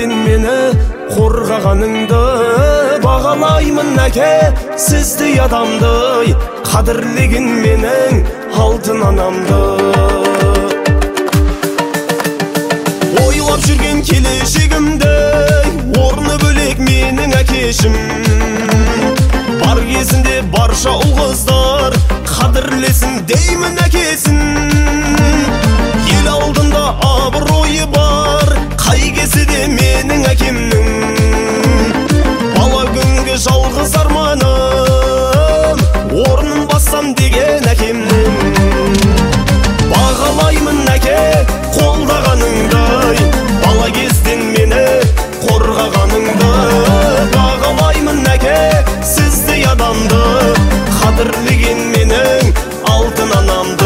кезден мені қорғағаныңды, бағалаймын әке сіздей адамды, қадірлеген менің алтын анамды. Ойлап жүрген келешегімді, орны бөлек менің әкешім. Бар кезінде барша ұл қыздар қадірлесін деймін әкесін. Ел алдында абыройы бар, қай кесі де менің әкемнің. Бала күнгі жалғыз арманым, орнын бассам деген әкемнің. Бағалаймын әке қолдағаныңдай, бала кезден мені қорғағаныңды. Бағалаймын әке сіздей адамды, қадірлеген менің алтын анамды.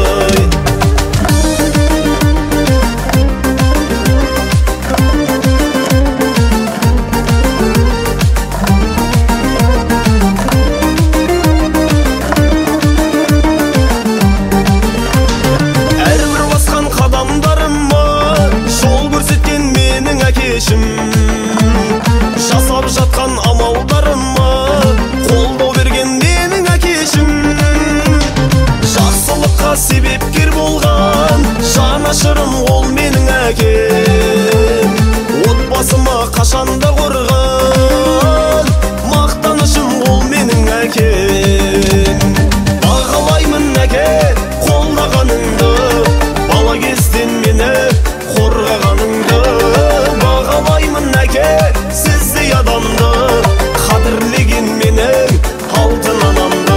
Жасап жатқан амалдарыма қолдау берген менің әкешім. Жақсылыққа себепкер болған жанашырым ол менің әкем. Отбасыма қашанда қорған мақтанышым ол менің әкем. Бағалаймын әке қолдағаныңды, бала кезден мені қорғағаныңды. Бағалаймын әке сіздей адамды, қадірлеген менің алтын анамды.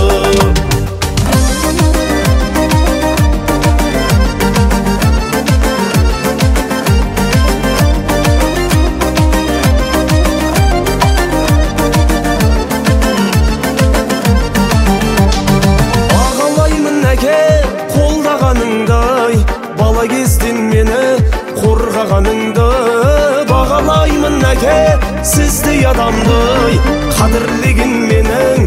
Бағалаймын әке қолдағаныңдай, бала кезден мені қорғағаныңды. Бағалаймын әке сіздей адамды, қадірлеген менің